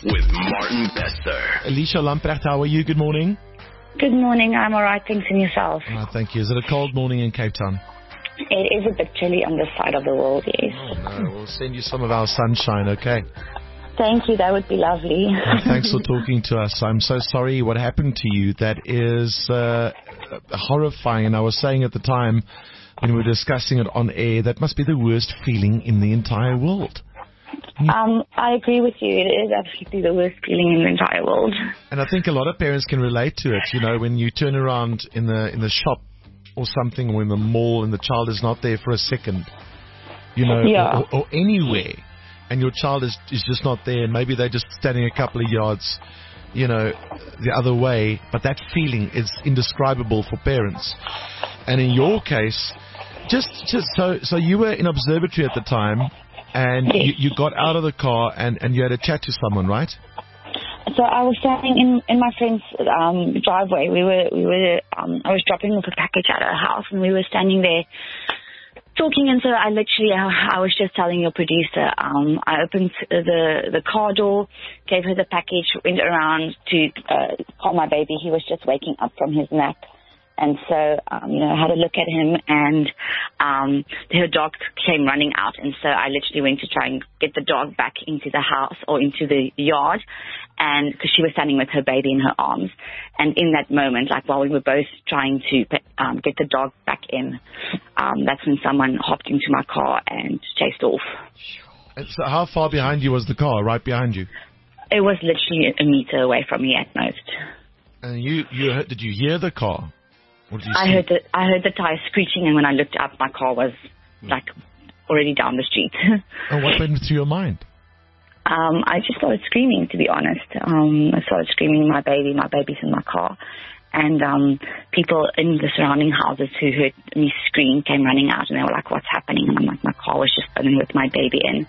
with Martin Bester. Alicia Lamprecht, how are you? Good morning. Good morning. I'm all right. Thanks, and yourself? Thank you. Is it a cold morning in Cape Town? It is a bit chilly on this side of the world, yes. Oh, no. We'll send you some of our sunshine, okay? Thank you. That would be lovely. Thanks for talking to us. I'm so sorry what happened to you. That is horrifying. And I was saying at the time when we were discussing it on air, that must be the worst feeling in the entire world. I agree with you. It is absolutely the worst feeling in the entire world. And I think a lot of parents can relate to it. You know, when you turn around in the shop or something, or in the mall, and the child is not there for a second, you know, yeah. or anywhere, and your child is just not there, and maybe they're just standing a couple of yards, you know, the other way. But that feeling is indescribable for parents. And in your case, so you were in observatory at the time, and you got out of the car and you had a chat to someone, right? So I was standing in my friend's driveway. I was dropping off a package at her house, and we were standing there talking. And so I was just telling your producer, I opened the car door, gave her the package, went around to call my baby. He was just waking up from his nap. And so, I had a look at him, and her dog came running out. And so I literally went to try and get the dog back into the house or into the yard, and because she was standing with her baby in her arms. And in that moment, like while we were both trying to get the dog back in, that's when someone hopped into my car and chased off. And so how far behind you was the car? Right behind you? It was literally a meter away from me at most. And did you hear the car? I heard the tires screeching, and when I looked up, my car was like already down the street. And what went through your mind? I just started screaming, to be honest. I started screaming, my baby's in my car. And people in the surrounding houses who heard me scream came running out, and they were like, what's happening? And I'm like, my car was just running with my baby in.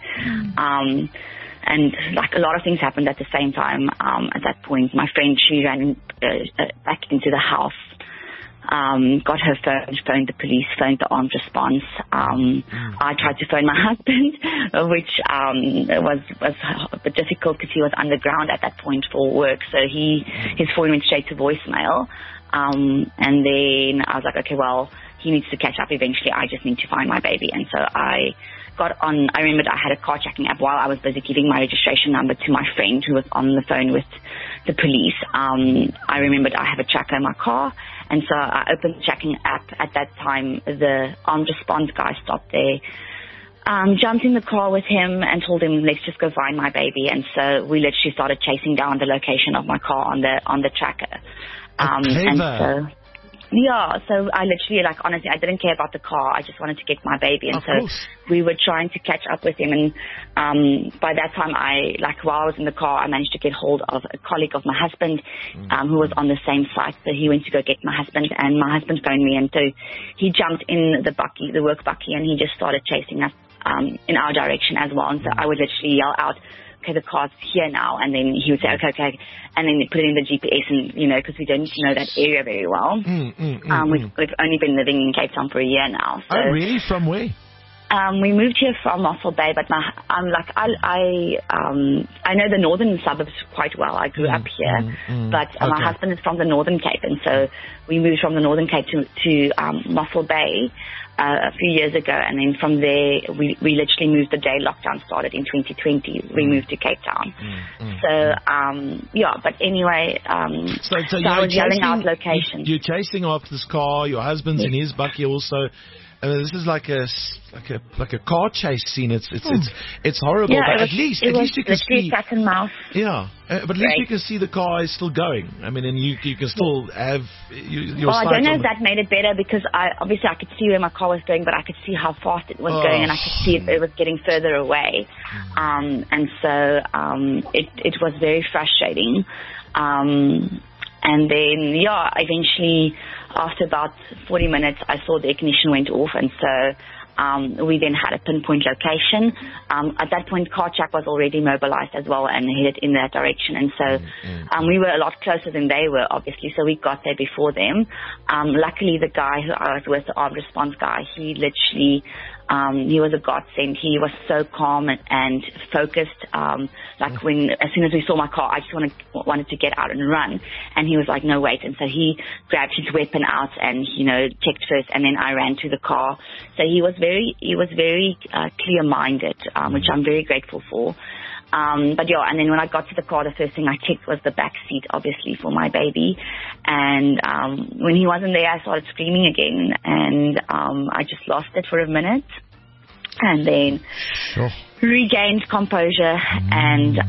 And like a lot of things happened at the same time. At that point, my friend, she ran back into the house. Got her phoned the police, phoned the armed response. I tried to phone my husband, which was a bit difficult because he was underground at that point for work. So his phone went straight to voicemail. And then I was like, okay, well, he needs to catch up eventually. I just need to find my baby. And so I remembered I had a car tracking app while I was busy giving my registration number to my friend who was on the phone with the police. I remembered I have a tracker in my car, and so I opened the tracking app. At that time, the armed response guy stopped there, jumped in the car with him and told him, let's just go find my baby. And so we literally started chasing down the location of my car on the tracker. So I literally, honestly, I didn't care about the car. I just wanted to get my baby. And so we were trying to catch up with him. And by that time, while I was in the car, I managed to get hold of a colleague of my husband who was on the same site. So he went to go get my husband, and my husband phoned me. And so he jumped in the work bucky, and he just started chasing us in our direction as well. And so I would literally yell out, okay, the car's here now. And then he would say, okay. And then put it in the GPS, and, because we don't know that area very well. We've only been living in Cape Town for a year now. So, oh, really? From where? We moved here from Mossel Bay, but I know the northern suburbs quite well. I grew up here, but my husband is from the Northern Cape, and so we moved from the Northern Cape to Mossel Bay a few years ago, and then from there we literally moved the day lockdown started in 2020. We moved to Cape Town. But anyway, so I was yelling out locations. You're chasing after this car. Your husband's in his bucky also. This is like a car chase scene. It's horrible. Yeah, but at least you can see cat and mouse. Yeah, but at least you can see the car is still going. I mean, and you can still have your. Well, I don't know if that made it better, because I could see where my car was going, but I could see how fast it was going, and I could see if it was getting further away. And so it was very frustrating. And then, eventually, after about 40 minutes, I saw the ignition went off, and so we then had a pinpoint location. At that point, CarTrack was already mobilized as well and headed in that direction, and so we were a lot closer than they were, obviously, so we got there before them. Luckily, the guy who I was with, the armed response guy, he literally He was a godsend. He was so calm and focused. Like as soon as we saw my car, I just wanted to get out and run. And he was like, no, wait. And so he grabbed his weapon out and, checked first. And then I ran to the car. So he was very clear-minded, which I'm very grateful for. But yeah, and then when I got to the car, the first thing I checked was the back seat, obviously, for my baby. And when he wasn't there, I started screaming again, and I just lost it for a minute, and then regained composure. And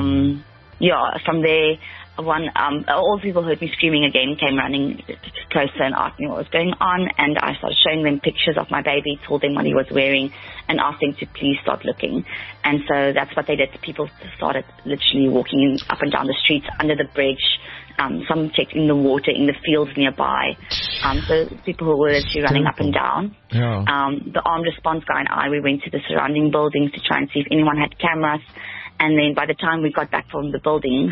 from there, all people heard me screaming again, came running closer and asked me what was going on, and I started showing them pictures of my baby, told them what he was wearing, and asked them to please start looking. And so that's what they did. People started literally walking up and down the streets, under the bridge. Some checked in the water, in the fields nearby. So people who were literally running up and down. Yeah. The armed response guy and I, we went to the surrounding buildings to try and see if anyone had cameras. And then by the time we got back from the buildings,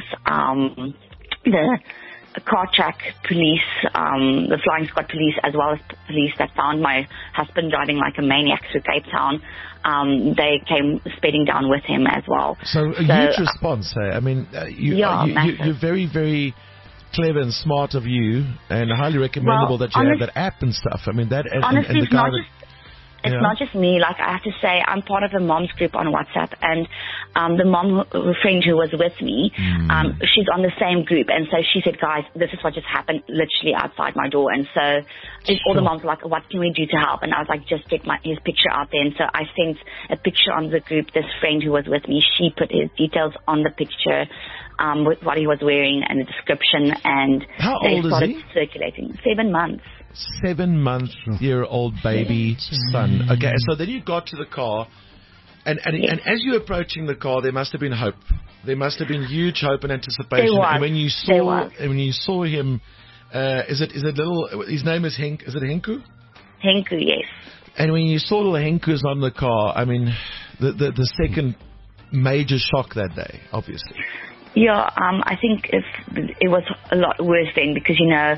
the Cartrack police, the flying squad police, as well as police that found my husband driving like a maniac through Cape Town, they came speeding down with him as well. So a huge response, I mean, you're very, very clever and smart of you, and highly recommendable that you have that app and stuff. I mean, that honestly, and the guy it's not just me. Like, I have to say, I'm part of a mom's group on WhatsApp, and the mom friend who was with me, she's on the same group, and so she said, guys, this is what just happened literally outside my door. And so all the moms were like, what can we do to help? And I was like, just get his picture out there. And so I sent a picture on the group. This friend who was with me, she put his details on the picture, with what he was wearing and the description, and how they old started is he? circulating. 7 months. 7-month-year-old baby son. Okay, so then you got to the car, and as you're approaching the car, there must have been hope. There must have been huge hope and anticipation. There was. And when you saw him, is it little? His name is Henk. Is it Henku? Henku, yes. And when you saw little Henku's on the car, I mean, the second major shock that day, obviously. Yeah, I think it was a lot worse then, because,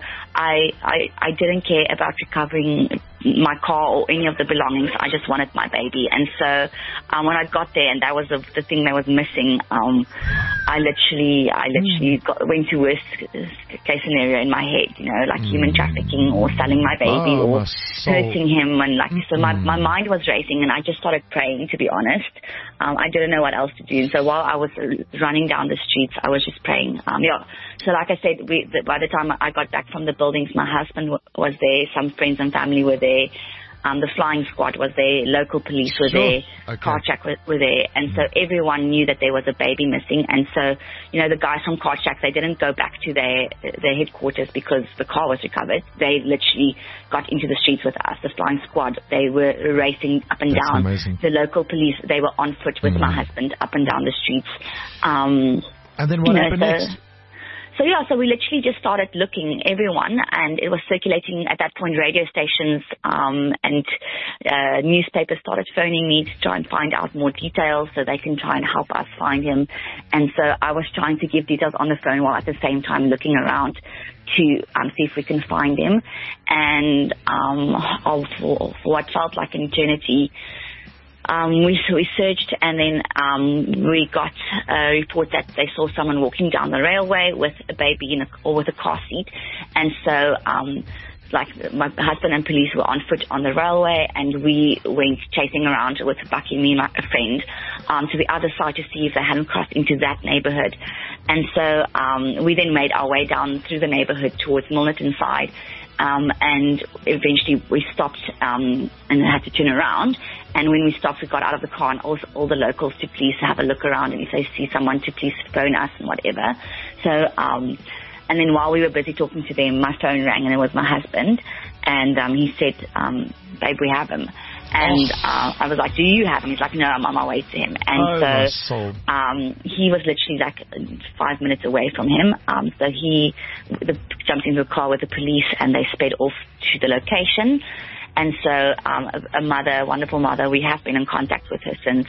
I didn't care about recovering my car or any of the belongings. I just wanted my baby. And so when I got there and that was the thing that was missing, I literally went to worst case scenario in my head, like human trafficking or selling my baby or hurting him. And so my mind was racing, and I just started praying, to be honest. I didn't know what else to do. And so while I was running down the streets, I was just praying. So like I said, by the time I got back from the buildings, my husband was there, some friends and family were there. The flying squad was there, local police were there, Cartrack were there, and so everyone knew that there was a baby missing. And so, the guys from Cartrack, they didn't go back to their headquarters because the car was recovered. They literally got into the streets with us. The flying squad, they were racing up and down. Amazing. The local police, they were on foot with my husband up and down the streets. And then what happened next? So we literally just started looking, everyone, and it was circulating at that point. Radio stations and newspapers started phoning me to try and find out more details so they can try and help us find him. And so I was trying to give details on the phone while at the same time looking around to see if we can find him. And for what felt like an eternity, we searched, and then we got a report that they saw someone walking down the railway with a baby with a car seat. And so my husband and police were on foot on the railway, and we went chasing around with Bucky, me and my friend, to the other side to see if they hadn't crossed into that neighborhood. And so we then made our way down through the neighborhood towards Milnerton side. And eventually we stopped and had to turn around. And when we stopped, we got out of the car and all the locals to please have a look around, and if they see someone to please phone us and whatever. So, and then while we were busy talking to them, my phone rang, and it was my husband. And he said, babe, we have him. And I was like, do you have him? He's like, no, I'm on my way to him. And he was literally like 5 minutes away from him. So he jumped into a car with the police, and they sped off to the location. And so a wonderful mother, we have been in contact with her since.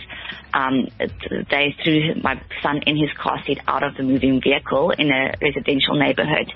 They threw my son in his car seat out of the moving vehicle in a residential neighborhood.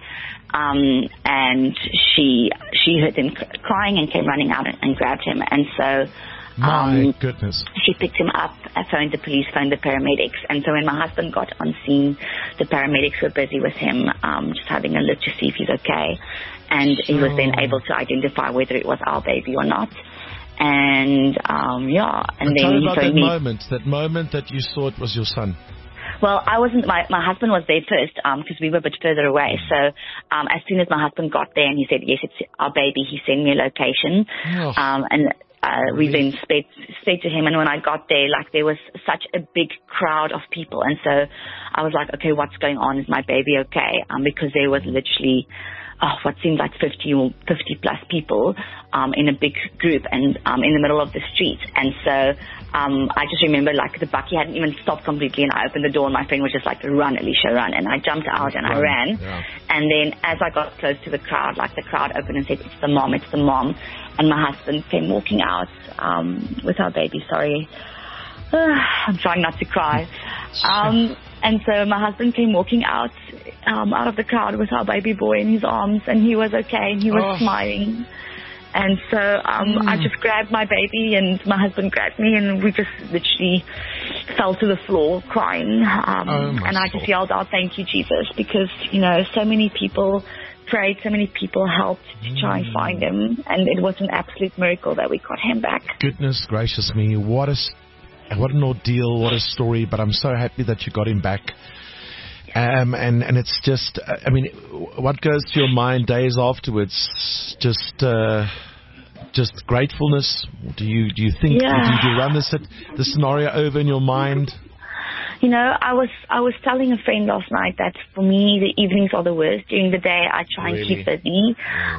And she heard him crying and came running out and grabbed him. And so My goodness. She picked him up, phoned the police, phoned the paramedics. And so when my husband got on scene, the paramedics were busy with him, just having a look to see if he's okay. And he was then able to identify whether it was our baby or not. And, and then tell me he about phoned me. that moment that you saw it was your son. Well, I wasn't, my husband was there first, because we were a bit further away. So, as soon as my husband got there and he said, yes, it's our baby, he sent me a location. We then sped to him, and when I got there, like, there was such a big crowd of people, and so I was like, okay, what's going on? Is my baby okay? Because there was literally what seemed like 50 plus people in a big group and in the middle of the street. And so I just remember, like, the bucky hadn't even stopped completely, and I opened the door and my friend was just like, run, Alicia, run. And I jumped out and I ran. Yeah. And then as I got close to the crowd, like, the crowd opened and said, it's the mom. And my husband came walking out with our baby, sorry. I'm trying not to cry. And so my husband came walking out of the crowd with our baby boy in his arms, and he was okay, and he was smiling. And so I just grabbed my baby, and my husband grabbed me, and we just literally fell to the floor crying. And I just yelled out, thank you, Jesus, because, you know, so many people prayed, so many people helped to try and find him, and it was an absolute miracle that we got him back. Goodness gracious me, what an ordeal, what a story, but I'm so happy that you got him back. And it's just, I mean, what goes to your mind days afterwards? Just gratefulness? Do you think, do you run the scenario over in your mind? You know, I was telling a friend last night that for me, the evenings are the worst. During the day, I try and keep busy.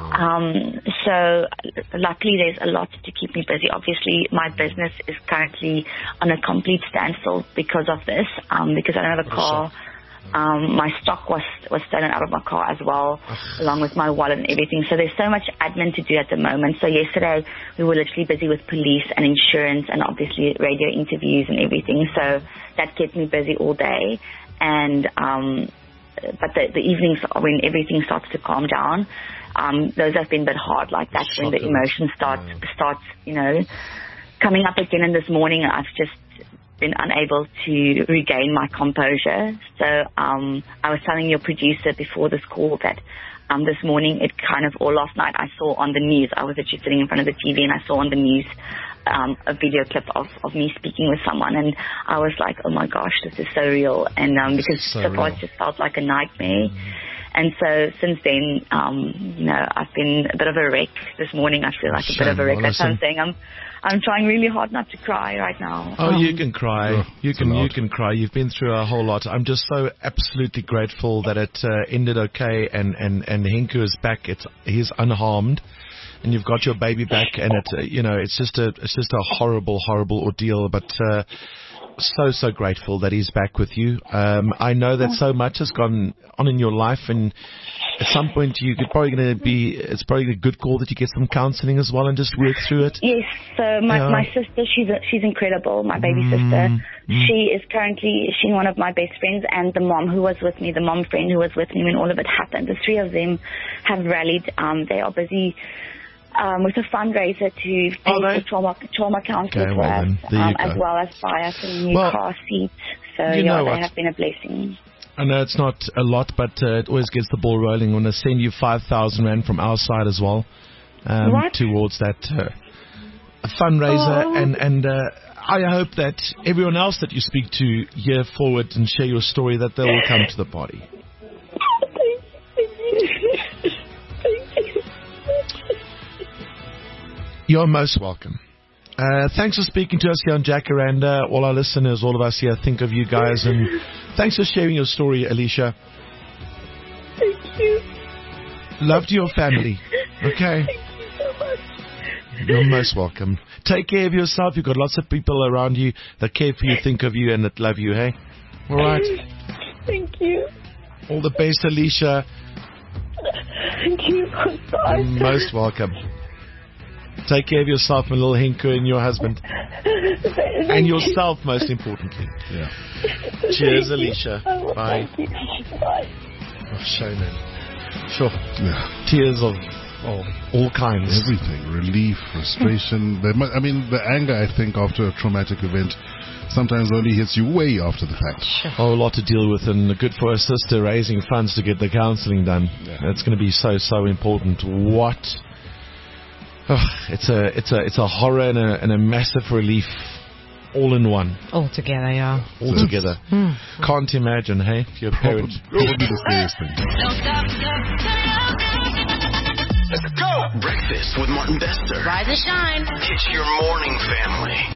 So luckily there's a lot to keep me busy. Obviously, my business is currently on a complete standstill because of this, because I don't have a car. My stock was stolen out of my car as well, along with my wallet and everything. So there's so much admin to do at the moment. So yesterday we were literally busy with police and insurance and obviously radio interviews and everything. So that kept me busy all day. And but the evenings when everything starts to calm down, those have been a bit hard. Like that's when the emotions starts, you know, coming up again. And this morning I've just been unable to regain my composure. So I was telling your producer before this call that this morning last night I saw on the news, I was actually sitting in front of the TV and I saw on the news a video clip of me speaking with someone, and I was like, oh my gosh, this is so real. And because so far it just felt like a nightmare. And so since then, you know, I've been a bit of a wreck. This morning I feel like a bit of a wreck. That's what I'm saying. I'm trying really hard not to cry right now. Oh, you can cry. You can cry. You've been through a whole lot. I'm just so absolutely grateful that it ended okay, and Hinku is back. He's unharmed, and you've got your baby back. And it's just a horrible ordeal. But so grateful that he's back with you. I know that so much has gone on in your life, and at some point it's probably a good call that you get some counseling as well and just work through it. Yes, so my sister, she's incredible, my baby sister. She is currently one of my best friends, and the mom who was with me, the mom friend who was with me when all of it happened. The three of them have rallied. They are busy with a fundraiser to pay for trauma counselors for us, as well as buy us a new car seat. So they have been a blessing. I know it's not a lot, but it always gets the ball rolling. I'm going to send you 5,000 Rand from our side as well towards that fundraiser. And I hope that everyone else that you speak to here forward and share your story, that they will come to the party. You're most welcome. Thanks for speaking to us here on Jacaranda. All our listeners, all of us here, think of you guys. And thanks for sharing your story, Alicia. Thank you. Love to your family. Okay. Thank you so much. You're most welcome. Take care of yourself. You've got lots of people around you that care for you, think of you, and that love you, hey? All right. Thank you. All the best, Alicia. Thank you. Bye. You're most welcome. Take care of yourself, my little Hinku, and your husband. And yourself, most importantly. Yeah. Cheers, Alicia. Bye. Bye. Oh, shame, man. Sure. Yeah. Tears of all kinds. Everything. Relief, frustration. The anger, I think, after a traumatic event sometimes only hits you way after the fact. A lot to deal with, and good for a sister raising funds to get the counselling done. Yeah. That's going to be so important. What? It's a horror and a massive relief, all in one. All together, yeah. All together. Can't imagine, hey, if you're a parent. Probably the scariest thing. Let's go! Breakfast with Martin Bester. Rise and shine. It's your morning family.